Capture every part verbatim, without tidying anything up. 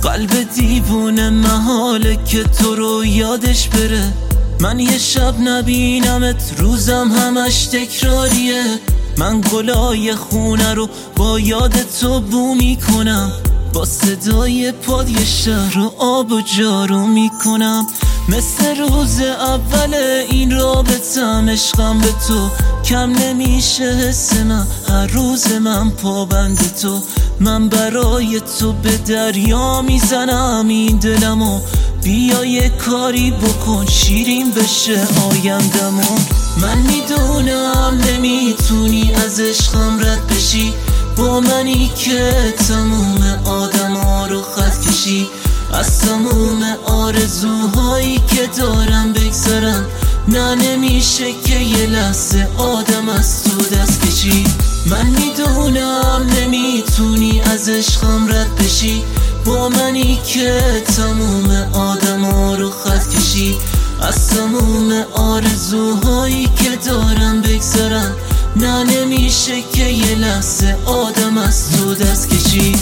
قلب دیوونه محاله که تو رو یادش بره. من یه شب نبینمت روزم همش تکراریه. من گلای خونه رو با یاد تو بو میکنم، با صدای پاد یه شهر رو آب و جارو میکنم. مثل روز اول این رابطم عشقم به تو کم نمیشه حس من، هر روز من پابند تو. من برای تو به دریا میزنم این دلمو، بیا یه کاری بکن شیرین بشه آیندمون. من میدونم نمیتونی از عشقم رد بشی، با منی که تموم آدم ها رو خط کشی. از تموم آرزوهایی که دارم بگذرم، نه نمیشه که یه لحظه آدم از تو دست کشی. من میدونم نمیتونی از عشقم رد بشی، با منی که تموم آدم ها رو خط کشی. از تموم آرزوهایی که دارم بگذرم، نه نمیشه که یه لحظه آدم از تو دست کشی.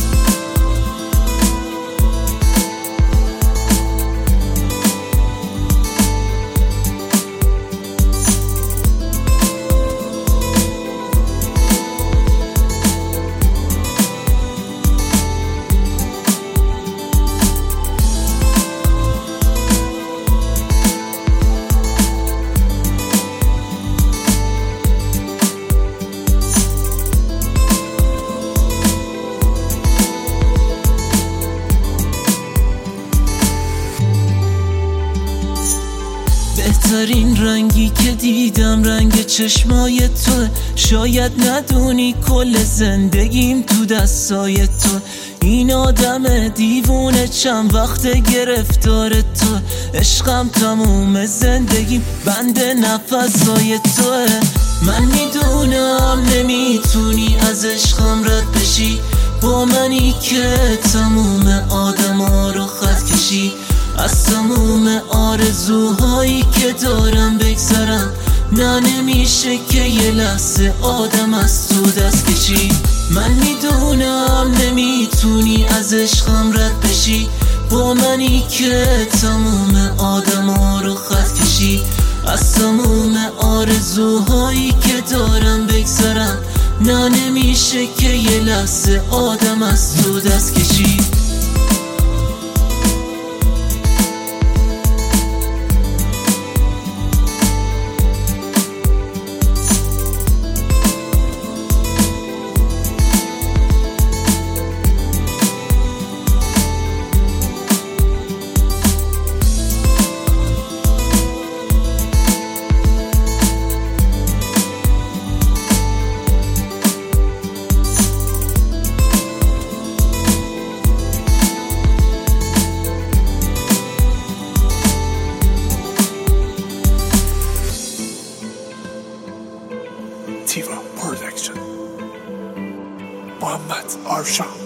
بهترین رنگی که دیدم رنگ چشمای تو. شاید ندونی کل زندگیم تو دستای تو. این آدم دیوونه چند وقت گرفتار تو. عشقم تموم زندگیم بند نفسای توه. من میدونم نمیتونی از عشقم رد بشی، با منی که تموم آدم ها رو خط کشی. از تموم آرزوهایی که دارم بگذرم، نه نمیشه که یه لحظه آدم از تو دست کشی. من میدونم نمیتونی از عشقم رد بشی، با منی که تموم آدم ها رو خط کشی. از تموم آرزوهایی که دارم بگذرم، نه نمیشه که یه لحظه آدم از تو دست کشی. تیوا پرودکشن، محمد آرشا.